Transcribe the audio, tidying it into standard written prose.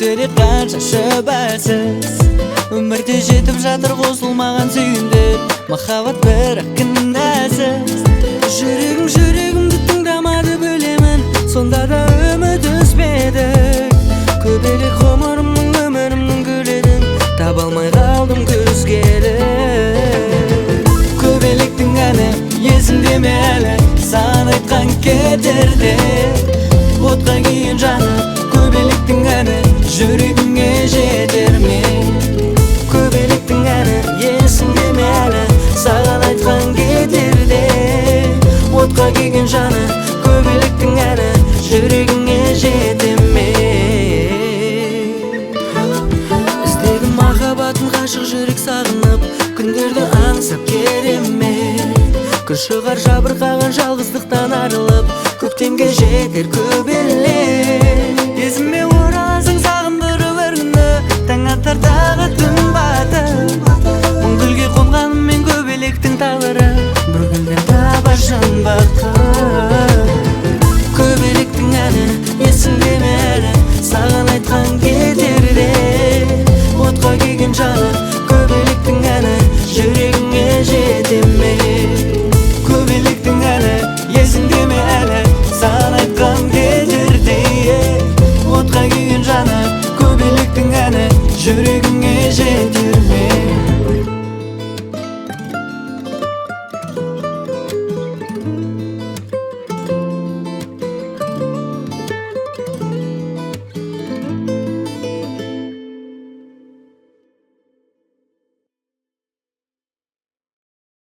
өкседі қанша шүбәсіз. Өмірде жетіп жатыр қосылмаған сүйіндер, махаббат бірақ кінәсіз. Жүрегімді тыңдамады білемін, сонда да үміт үзбеді. Көбелек ғұмырымның өмірімнің гүлін таба алмай қалдым күзгелі. Көбелектің әні есімде ме әлі, саған айтқан кетерде отқа күйген жаны. Көбелектің әні жүрегіңе жетер ме? Көбелектің әні есімде ме әлі, саған айтқан кетерде отқа күйген жаны. Көбелектің әні жүрегіңе жетер ме? Іздедім махаббатын ғашық жүрек сағынып, күндерді аңсап кереме. Күн шығар жабырқаған жалғыздықтан арылып, көктемге жетер көбелек.